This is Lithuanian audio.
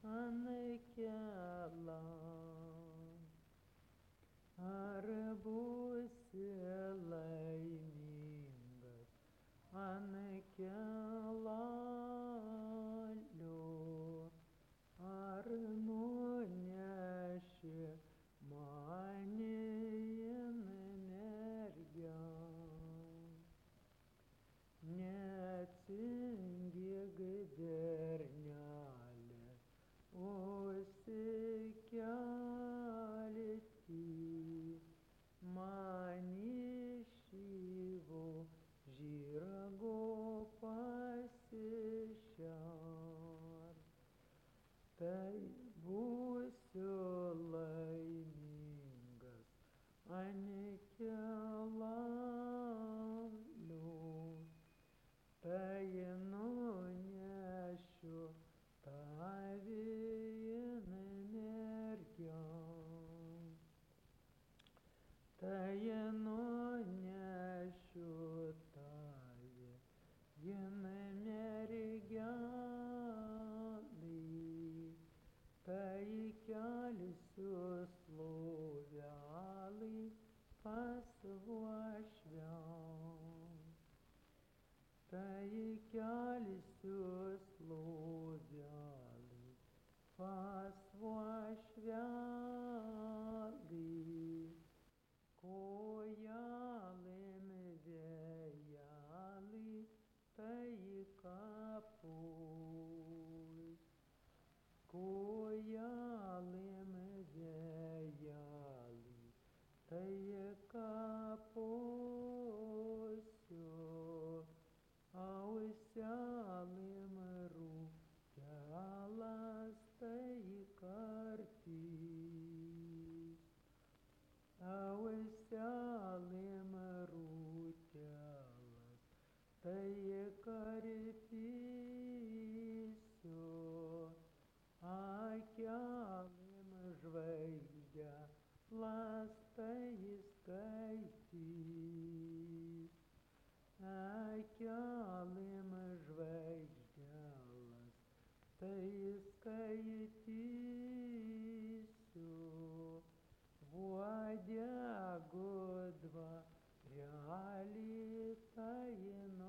anakelam. Ar būsi laimingas ant kelio, ar nuneši mane į energiją. Neatsingėk bernelė, užsikelti man iš yvo žirgo pasišer. Tai būsiu laimingas ant kelio, tai nunešiu tave į energiją. Tai nunešiu tave į energiją. Tai kelsiu slovelį pas uošvę. Tai kelsiu slovelį pas uošvelį. Kojelėm vėjelį tai kapus. Kojelėm vėjelį tai kapusiu. Auselėm rūkelas tai kartys. Auselėm rūkelas tai karpysiu. Akelėm žvaigždeles tai skaitys. Akelėm žvaigždeles tai skaitysiu. Uodegų dvarelį tai